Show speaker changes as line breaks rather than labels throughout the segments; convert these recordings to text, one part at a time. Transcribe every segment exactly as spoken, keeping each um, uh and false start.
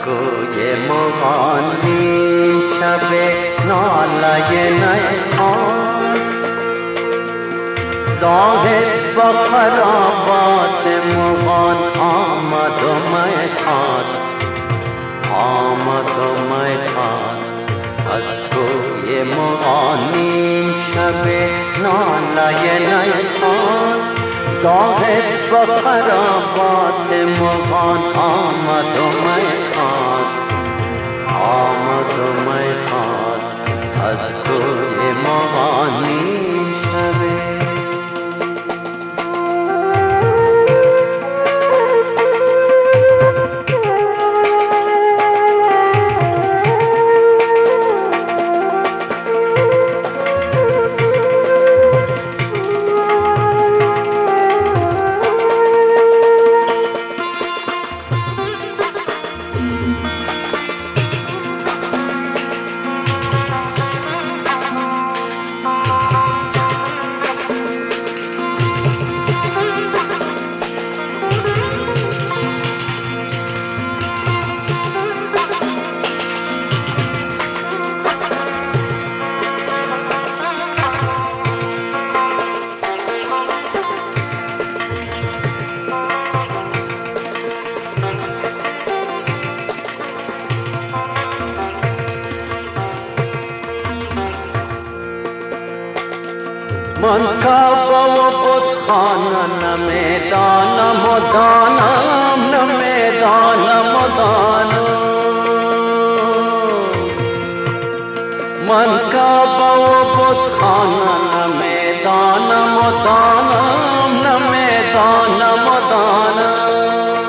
گوی مغانی شب نالای نخواست زاهد با خرابات مغان آمد و می خواست آمد و می خواست از گوی مغانی شب نالای نخواست زاهد با خرابات مغان آمد و می خواست آمد و می خواست از گوی مغانی شب من کعبه و بتخانه نمیدانم و دانم نمیدانم و دانم من کعبه و بتخانه نمیدانم و دانم نمیدانم و دانم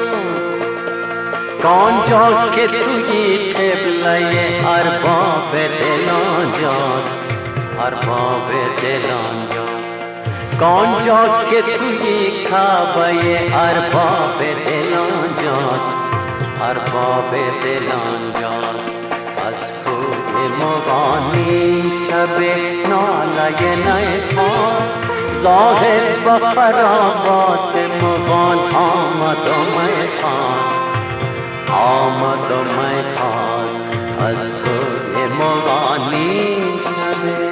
کانجا که توی قبله ارباب دل آنجاست ارباب دل آنجاست کانجا که توی کعبه ارباب دل آنجاست ارباب دل آنجاست از کوی مغانی شب نالای نخواست زاهد با خرابات مغان آمد و می خواست آمد و می خواست از کوی مغانی شب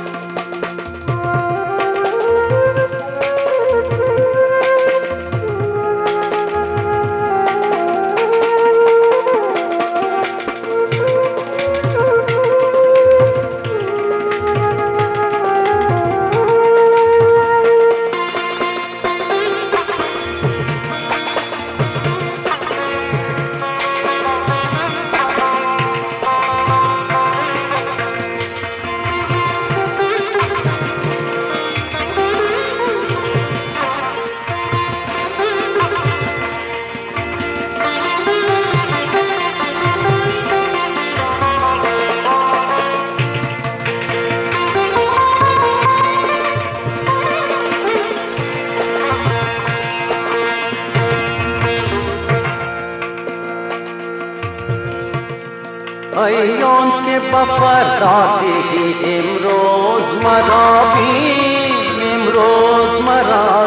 ایان که بفردادی امروز مرا بین امروز مرا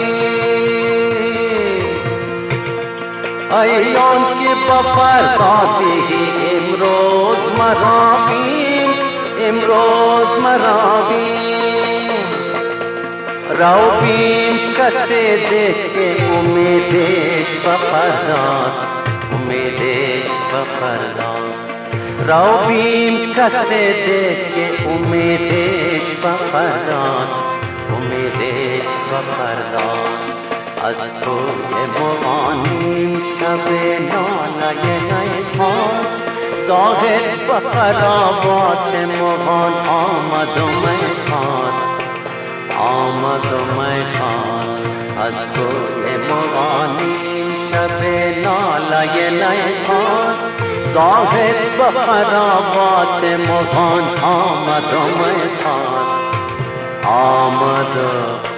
بین ایان که بفردادی امروز مرا بین امروز مرا بین رو بین کسی ده که امیدش بفرداست امیدش بفرداست رو بین کسی ده که امیدش بفرداست امیدش بفرداست از کوی مغانی شب نالای نخواست زاهد به خرابات مغان آمد و می خواست آمد و می خواست از کوی مغانی شب نالای نخواست زاهد به خرابات مغان آمد و می خواست آمد